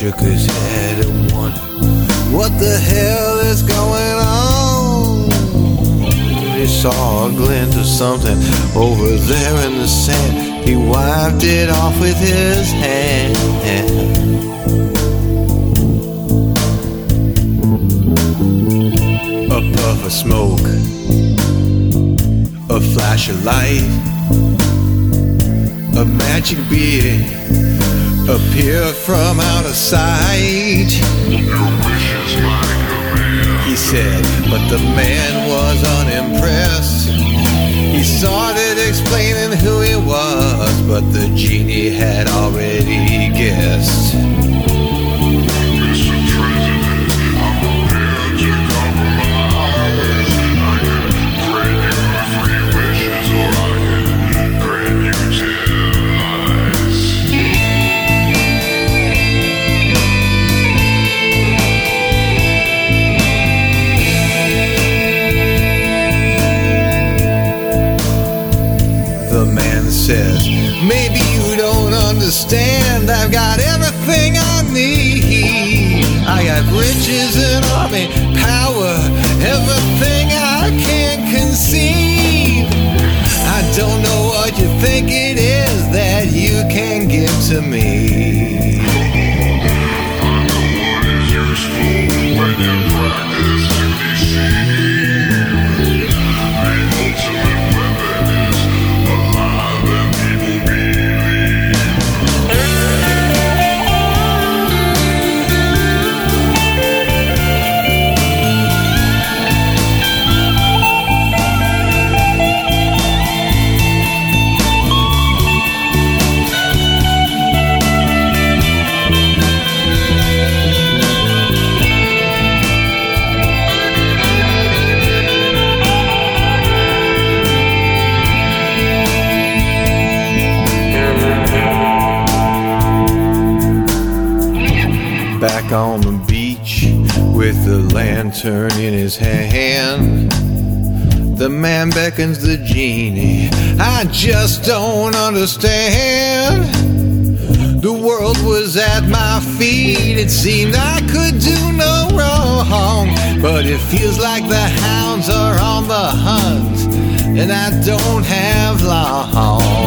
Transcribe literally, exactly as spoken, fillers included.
shook his head and wondered what the hell is going on. He saw a glint of something over there in the sand. He wiped it off with his hand. A puff of smoke, a flash of light, a magic being appeared from out of sight. Your wish is like a man, he said, but the man was unimpressed. He started explaining who he was, but the genie had already guessed. Mister President, I'm prepared to compromise. I can grant you three wishes, or I can grant you ten lives. The man says, maybe you don't understand. I've got everything I need. I got riches and army, power, everything I can conceive. I don't know what you think it is that you can give to me. I know what is useful when you practice to deceive. The ultimate weapon is alive and people believe. Back on the beach with the lantern in his hand, the man beckons the genie. I just don't understand. The world was at my feet. It seemed I could do no wrong, but it feels like the hounds are on the hunt, and I don't have long.